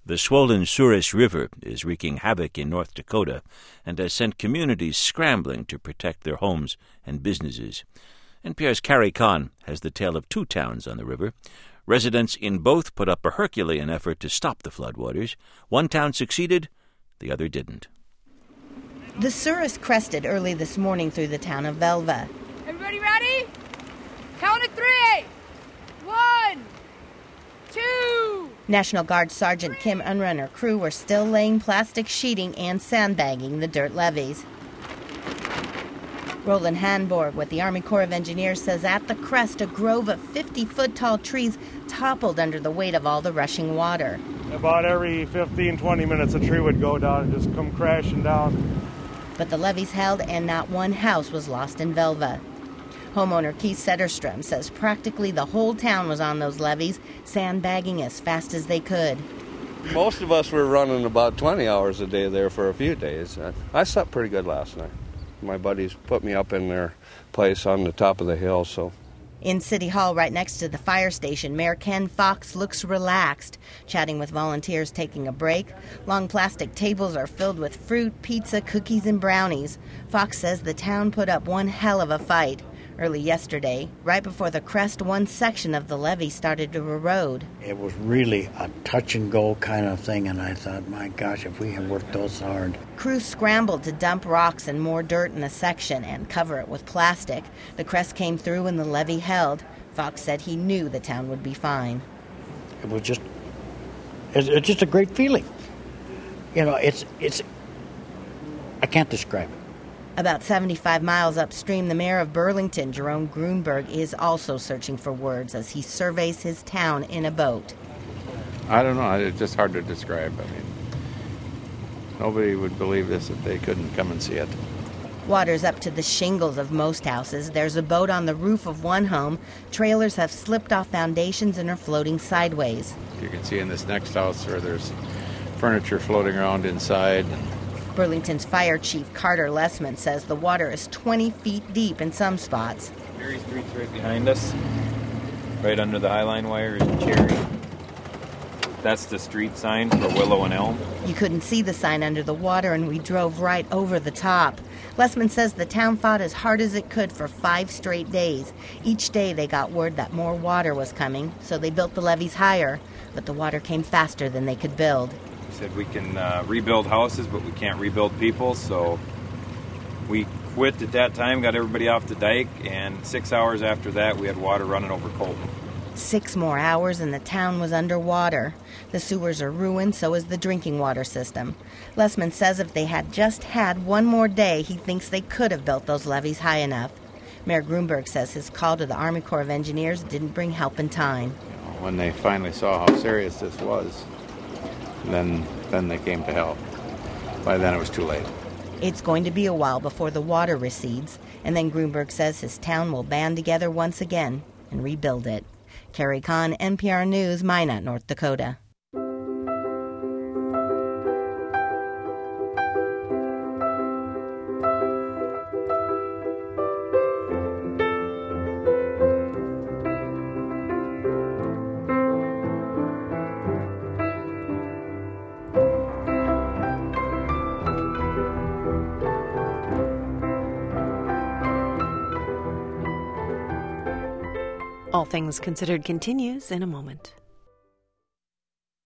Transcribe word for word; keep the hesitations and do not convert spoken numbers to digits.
The swollen Souris River is wreaking havoc in North Dakota and has sent communities scrambling to protect their homes and businesses. N P R's Carrie Kahn has the tale of two towns on the river. Residents in both put up a Herculean effort to stop the floodwaters. One town succeeded, the other didn't. The Souris crested early this morning through the town of Velva. Everybody ready? Count of three. One, two. National Guard Sergeant Kim Unruh and her crew were still laying plastic sheeting and sandbagging the dirt levees. Roland Hanborg with the Army Corps of Engineers says at the crest, a grove of fifty-foot-tall trees toppled under the weight of all the rushing water. About every fifteen, twenty minutes, a tree would go down and just come crashing down. But the levees held, and not one house was lost in Velva. Homeowner Keith Setterstrom says practically the whole town was on those levees, sandbagging as fast as they could. Most of us were running about twenty hours a day there for a few days. I slept pretty good last night. My buddies put me up in their place on the top of the hill, so... In City Hall, right next to the fire station, Mayor Ken Fox looks relaxed, chatting with volunteers taking a break. Long plastic tables are filled with fruit, pizza, cookies, and brownies. Fox says the town put up one hell of a fight. Early yesterday, right before the crest, one section of the levee started to erode. It was really a touch-and-go kind of thing, and I thought, my gosh, if we had worked those hard. Crews scrambled to dump rocks and more dirt in the section and cover it with plastic. The crest came through and the levee held. Fox said he knew the town would be fine. It was just, it's, it's just a great feeling. You know, it's, it's, I can't describe it. About seventy-five miles upstream, the mayor of Burlington, Jerome Grunberg, is also searching for words as he surveys his town in a boat. I don't know. It's just hard to describe. I mean, nobody would believe this if they couldn't come and see it. Water's up to the shingles of most houses. There's a boat on the roof of one home. Trailers have slipped off foundations and are floating sideways. You can see in this next house where there's furniture floating around inside. Burlington's Fire Chief Carter Lessman says the water is twenty feet deep in some spots. Cherry Street's right behind us. Right under the High Line wire is Cherry. That's the street sign for Willow and Elm. You couldn't see the sign under the water, and we drove right over the top. Lessman says the town fought as hard as it could for five straight days. Each day they got word that more water was coming, so they built the levees higher, but the water came faster than they could build. Said we can uh, rebuild houses, but we can't rebuild people, so we quit at that time, got everybody off the dike, and six hours after that we had water running over Colton. Six more hours and the town was underwater. The sewers are ruined, so is the drinking water system. Lessman says if they had just had one more day, he thinks they could have built those levees high enough. Mayor Grunberg says his call to the Army Corps of Engineers didn't bring help in time. You know, when they finally saw how serious this was, Then, then they came to help. By then it was too late. It's going to be a while before the water recedes, and then Grunberg says his town will band together once again and rebuild it. Carrie Kahn, N P R News, Minot, North Dakota. All Things Considered continues in a moment.